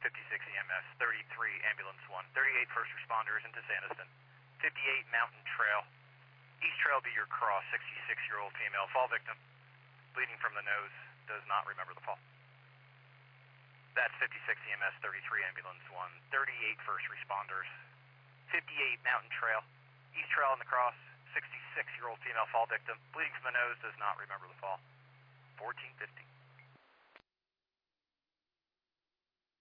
56 EMS, 33 Ambulance 1, 38 first responders into Sanderston, 58 Mountain Trail. East Trail be your cross, 66-year-old female fall victim, bleeding from the nose, does not remember the fall. That's 56 EMS, 33 Ambulance 1, 38 first responders, 58 Mountain Trail, East Trail on the cross, 66-year-old female fall victim, bleeding from the nose, does not remember the fall. 1450.